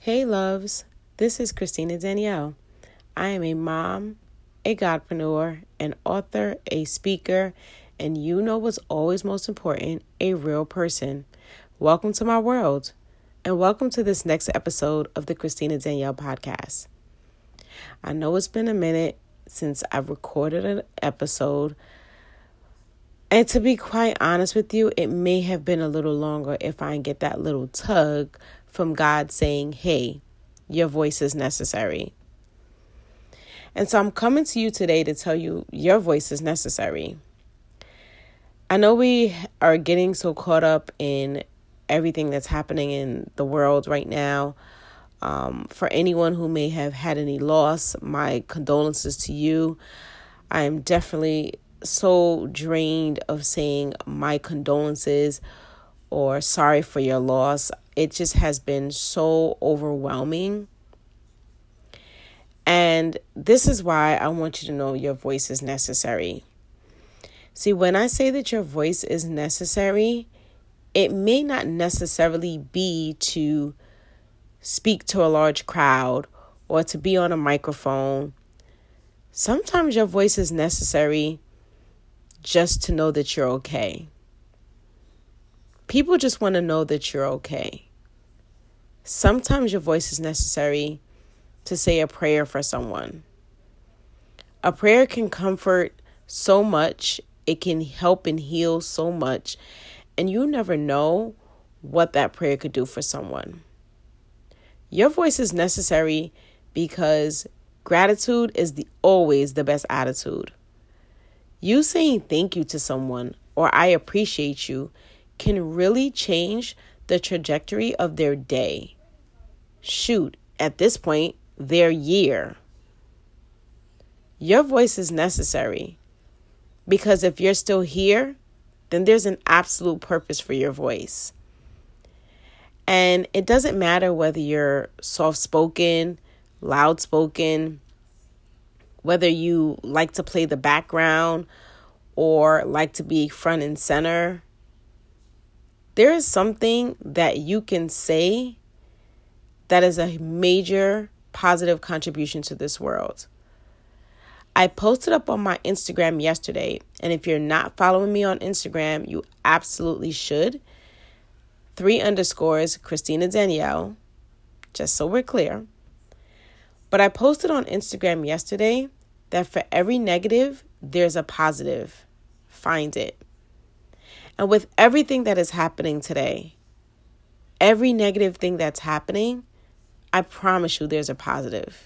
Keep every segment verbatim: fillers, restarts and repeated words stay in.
Hey loves, this is Christina Danielle. I am a mom, a godpreneur, an author, a speaker, and you know what's always most important, a real person. Welcome to my world, and welcome to this next episode of the Christina Danielle podcast. I know it's been a minute since I've recorded an episode, and to be quite honest with you, it may have been a little longer if I get that little tug from God saying, hey, your voice is necessary. And so I'm coming to you today to tell you your voice is necessary. I know we are getting so caught up in everything that's happening in the world right now. Um, for anyone who may have had any loss, my condolences to you. I am definitely so drained of saying my condolences or sorry for your loss. It just has been so overwhelming. And this is why I want you to know your voice is necessary. See, when I say that your voice is necessary, it may not necessarily be to speak to a large crowd or to be on a microphone. Sometimes your voice is necessary just to know that you're okay. People just want to know that you're okay. Sometimes your voice is necessary to say a prayer for someone. A prayer can comfort so much. It can help and heal so much. And you never know what that prayer could do for someone. Your voice is necessary because gratitude is the always the best attitude. You saying thank you to someone or I appreciate you can really change the trajectory of their day. Shoot, at this point, their year. Your voice is necessary because if you're still here, then there's an absolute purpose for your voice. And it doesn't matter whether you're soft-spoken, loud-spoken, whether you like to play the background or like to be front and center. There is something that you can say that is a major positive contribution to this world. I posted up on my Instagram yesterday, and if you're not following me on Instagram, you absolutely should. Three underscores, Christina Danielle, just so we're clear. But I posted on Instagram yesterday that for every negative, there's a positive. Find it. And with everything that is happening today, every negative thing that's happening, I promise you there's a positive.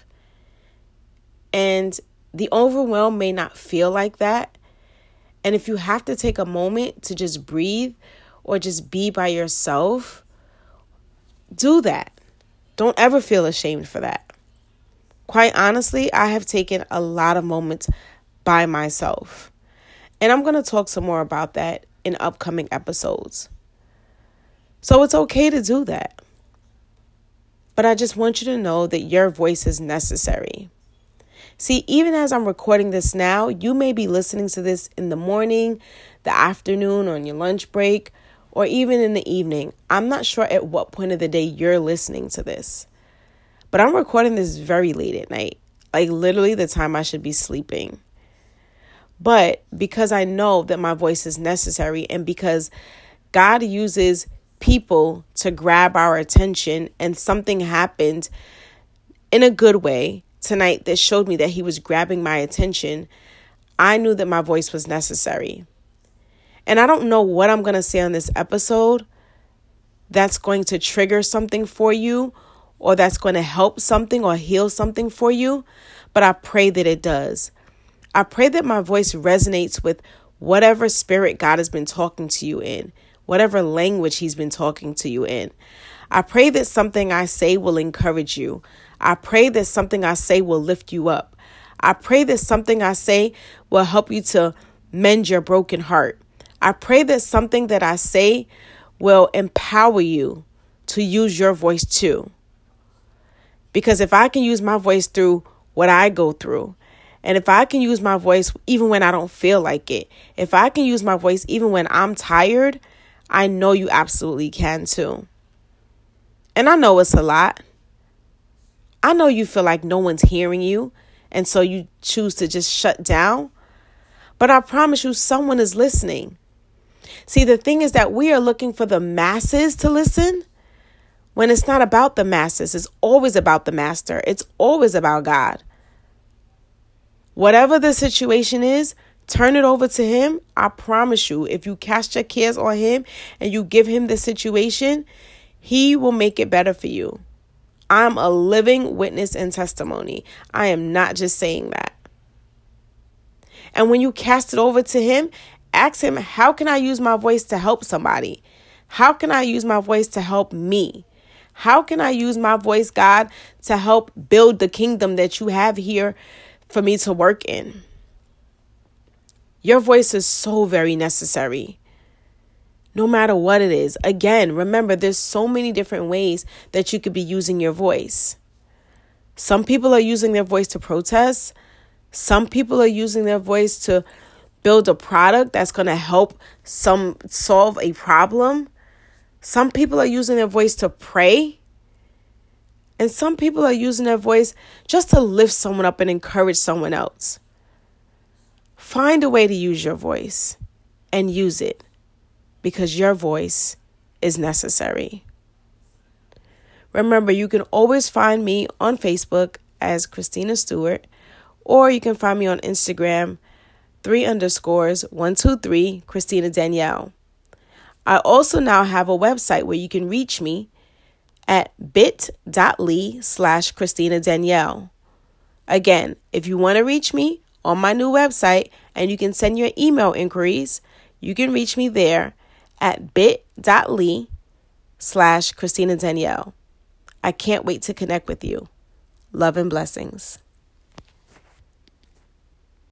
And the overwhelm may not feel like that. And if you have to take a moment to just breathe or just be by yourself, do that. Don't ever feel ashamed for that. Quite honestly, I have taken a lot of moments by myself. And I'm going to talk some more about that in upcoming episodes. So it's okay to do that. But I just want you to know that your voice is necessary. See, even as I'm recording this now, you may be listening to this in the morning, the afternoon, or on your lunch break, or even in the evening. I'm not sure at what point of the day you're listening to this. But I'm recording this very late at night, like literally the time I should be sleeping. But because I know that my voice is necessary and because God uses people to grab our attention and something happened in a good way tonight that showed me that he was grabbing my attention, I knew that my voice was necessary. And I don't know what I'm going to say on this episode that's going to trigger something for you or that's going to help something or heal something for you, but I pray that it does. I pray that my voice resonates with whatever spirit God has been talking to you in, whatever language he's been talking to you in. I pray that something I say will encourage you. I pray that something I say will lift you up. I pray that something I say will help you to mend your broken heart. I pray that something that I say will empower you to use your voice too. Because if I can use my voice through what I go through, and if I can use my voice even when I don't feel like it, if I can use my voice even when I'm tired, I know you absolutely can too. And I know it's a lot. I know you feel like no one's hearing you, and so you choose to just shut down. But I promise you, someone is listening. See, the thing is that we are looking for the masses to listen when it's not about the masses. It's always about the master. It's always about God. Whatever the situation is, turn it over to him. I promise you, if you cast your cares on him and you give him the situation, he will make it better for you. I'm a living witness and testimony. I am not just saying that. And when you cast it over to him, ask him, how can I use my voice to help somebody? How can I use my voice to help me? How can I use my voice, God, to help build the kingdom that you have here for me to work in? Your voice is so very necessary. No matter what it is. Again, remember, there's so many different ways that you could be using your voice. Some people are using their voice to protest. Some people are using their voice to build a product that's going to help some solve a problem. Some people are using their voice to pray. And some people are using their voice just to lift someone up and encourage someone else. Find a way to use your voice and use it, because your voice is necessary. Remember, you can always find me on Facebook as Christina Stewart, or you can find me on Instagram, three underscores, one, two, three, Christina Danielle. I also now have a website where you can reach me at bit.ly slash Christina Danielle. Again, if you want to reach me on my new website and you can send your email inquiries, you can reach me there at bit.ly slash Christina Danielle. I can't wait to connect with you. Love and blessings.